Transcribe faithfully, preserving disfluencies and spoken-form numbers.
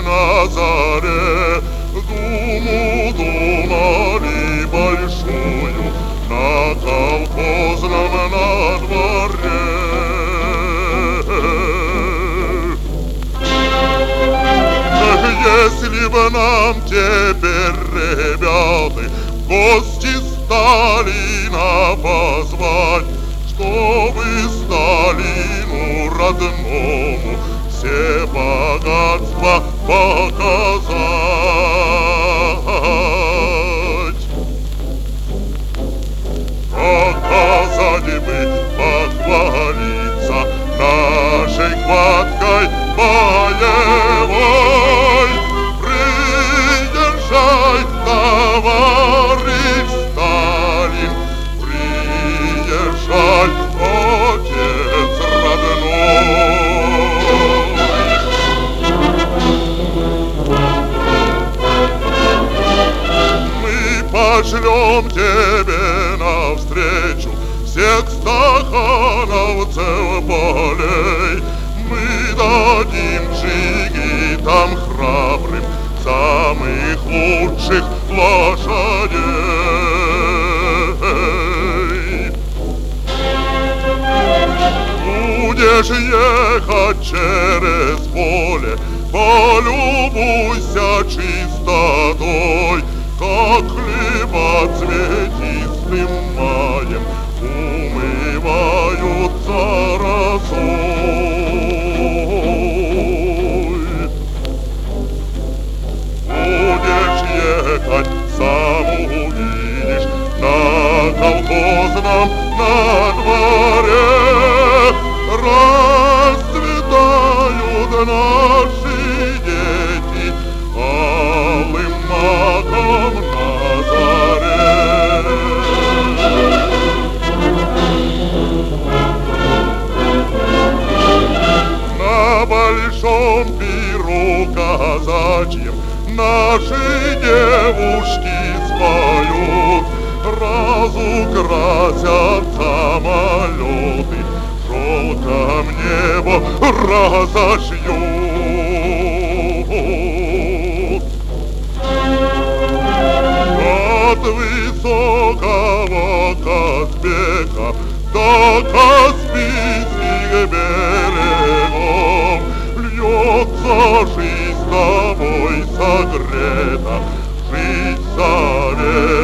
на заре думу думали большую на колхозном на дворе. Если бы нам теперь, ребята, в гости Сталина позвать, чтобы Сталину родному все богатства показать. Показали бы похвалиться нашей хваткой боевой. Приезжай, товарищ Сталин, приезжай, отец родной. Мы пошлем тебе навстречу всех стахановцев полей. Мы дадим джигитам храбрым самых лучших лошадей. Будешь ехать через поле, полюбуйся чистотой, как хлеба цветистым маем умываются росой. Будешь ехать, сам увидишь, на колхозном на дворе расцветают наши дети алым маком на заре. На большом пиру казачьем наши девушки споют, разукрасят самолеты, в желтом небо разошьют. От высокого Казбека до Каспийских берегов льется жизнь тобой согрета, жить завет.